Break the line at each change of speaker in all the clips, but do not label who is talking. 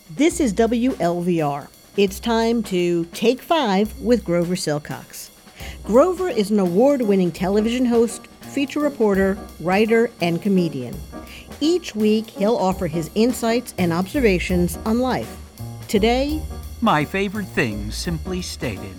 This is WLVR. It's time to Take 5 with Grover Silcox. Grover is an award-winning television host, feature reporter, writer, and comedian. Each week, he'll offer his insights and observations on life. Today,
my favorite things, simply stated.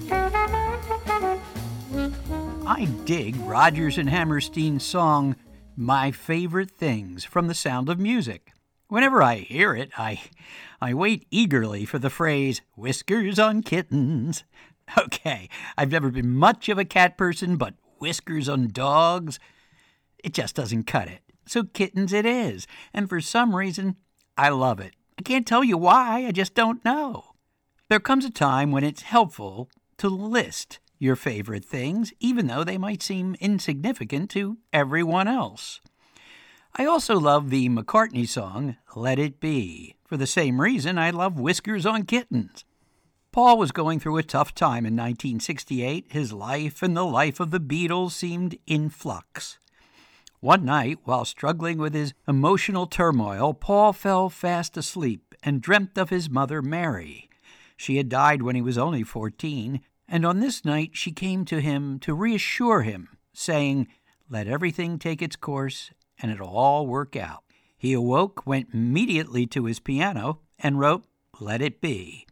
I dig Rodgers and Hammerstein's song, My Favorite Things, from The Sound of Music. Whenever I hear it, I wait eagerly for the phrase, whiskers on kittens. Okay, I've never been much of a cat person, but whiskers on dogs, it just doesn't cut it. So kittens it is, and for some reason, I love it. I can't tell you why, I just don't know. There comes a time when it's helpful to list your favorite things, even though they might seem insignificant to everyone else. I also love the McCartney song, Let It Be. For the same reason, I love Whiskers on Kittens. Paul was going through a tough time in 1968. His life and the life of the Beatles seemed in flux. One night, while struggling with his emotional turmoil, Paul fell fast asleep and dreamt of his mother, Mary. She had died when he was only 14, and on this night she came to him to reassure him, saying, "Let everything take its course, and it'll all work out." He awoke, went immediately to his piano, and wrote, "Let It Be."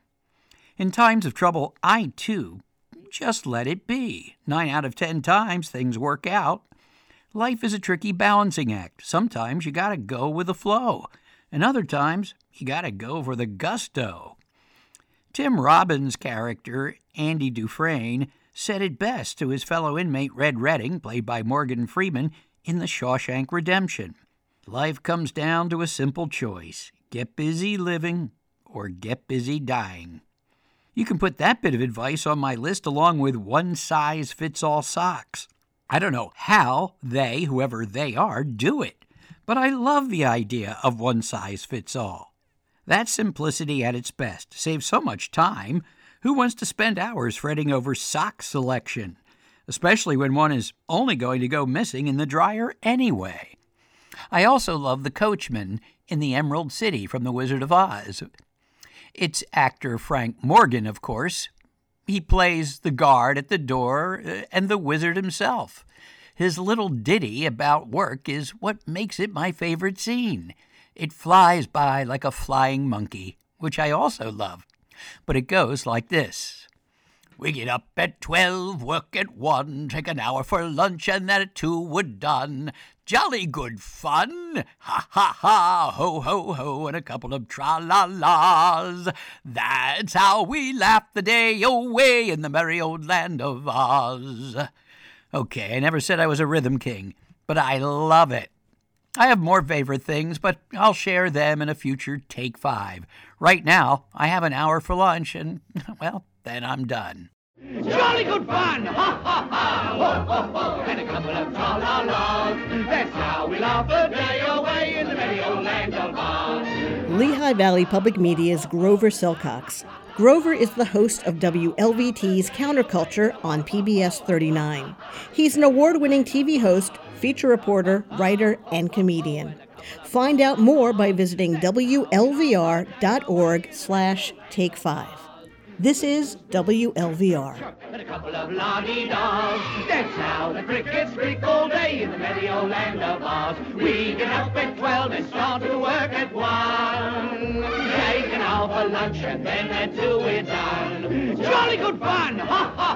In times of trouble, I, too, just let it be. 9 out of 10 times, things work out. Life is a tricky balancing act. Sometimes you gotta go with the flow, and other times you gotta go for the gusto. Tim Robbins' character, Andy Dufresne, said it best to his fellow inmate Red Redding, played by Morgan Freeman, in The Shawshank Redemption. Life comes down to a simple choice. Get busy living or get busy dying. You can put that bit of advice on my list along with one-size-fits-all socks. I don't know how they, whoever they are, do it, but I love the idea of one-size-fits-all. That's simplicity at its best. Saves so much time. Who wants to spend hours fretting over sock selection? Especially when one is only going to go missing in the dryer anyway. I also love the coachman in the Emerald City from The Wizard of Oz. It's actor Frank Morgan, of course. He plays the guard at the door and the wizard himself. His little ditty about work is what makes it my favorite scene. It flies by like a flying monkey, which I also love. But it goes like this. We get up at 12, work at 1, take an hour for lunch, and then at 2 we're done. Jolly good fun! Ha, ha, ha, ho, ho, ho, and a couple of tra-la-las. That's how we laugh the day away in the merry old land of Oz. Okay, I never said I was a rhythm king, but I love it. I have more favorite things, but I'll share them in a future Take 5. Right now, I have an hour for lunch, and, well, then I'm done.
Jolly good fun! Ha, ha, ha! Ho, ho, ho! And a couple of tra-la-las. That's how we laugh the day away in the merry old land of Oz.
Lehigh Valley Public Media's Grover Silcox. Grover is the host of WLVT's Counterculture on PBS 39. He's an award-winning TV host, feature reporter, writer, and comedian. Find out more by visiting WLVR.org/Take5. This is WLVR.
And a couple of la-dee-daws. That's how the crickets squeak all day in the merry old land of Oz. We get up at 12 and start to work at 1. Take an hour for lunch and then at 2 we're done. Jolly good fun! Ha, ha!